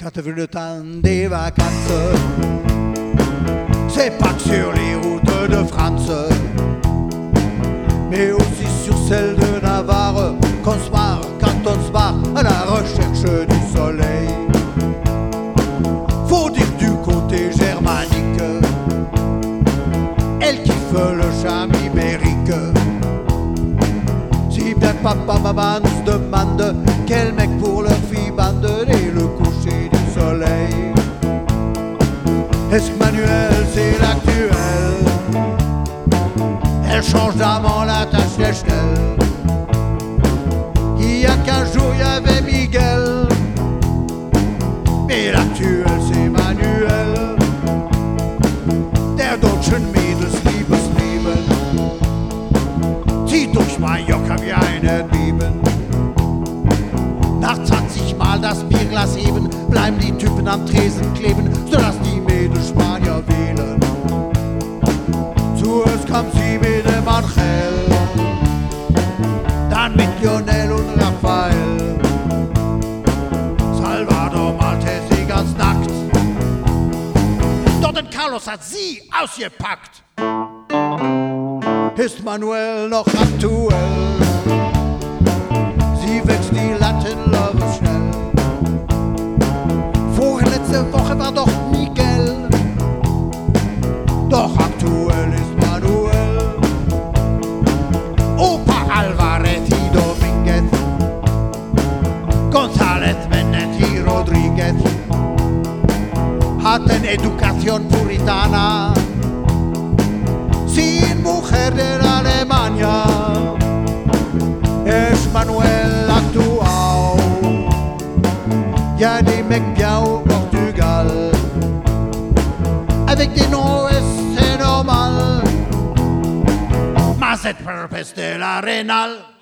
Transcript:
quand t'as vu le temps des vacances, c'est pas que sur les routes de France, mais aussi sur celles de Navarre, qu'on se marre quand on se barre à la recherche du soleil. Faut dire du côté germanique, elle kiffe le charme ibérique. Si bien que papa-maman se demande quel mec pour leur fille bande dès le coucher du soleil. Est-ce que Manuel c'est l'actuel? Elle change d'amant, la tâche d'échelle. Il y a 15 jours il y avait Miguel, mais l'actuel c'est Manuel. Der deutschen Mädels liebes Leben zieht durch Mallorca wie eine Beben. Nach 20 Mal das Bierglas heben, bleiben die Typen am Tresen kleben, sodass die Mädels Spanier wählen. Zuerst kam sie mit dem Angel, dann mit Lionel und Raphael. Salvador malte sie ganz nackt, doch den Carlos hat sie ausgepackt. Ist Manuel noch aktuell? Sie wächst die Latin-Love schnell. Vorletzte Woche war doch Miguel, doch aktuell ist Manuel. Opa Alvarez y Dominguez, González Menetti Rodríguez hatten Educación puritana, sin mujer de la Alemania. Es Manuel actual, y'a des mecs bien au Portugal, avec des noms c'est normal, mais cette purpose de la rénale.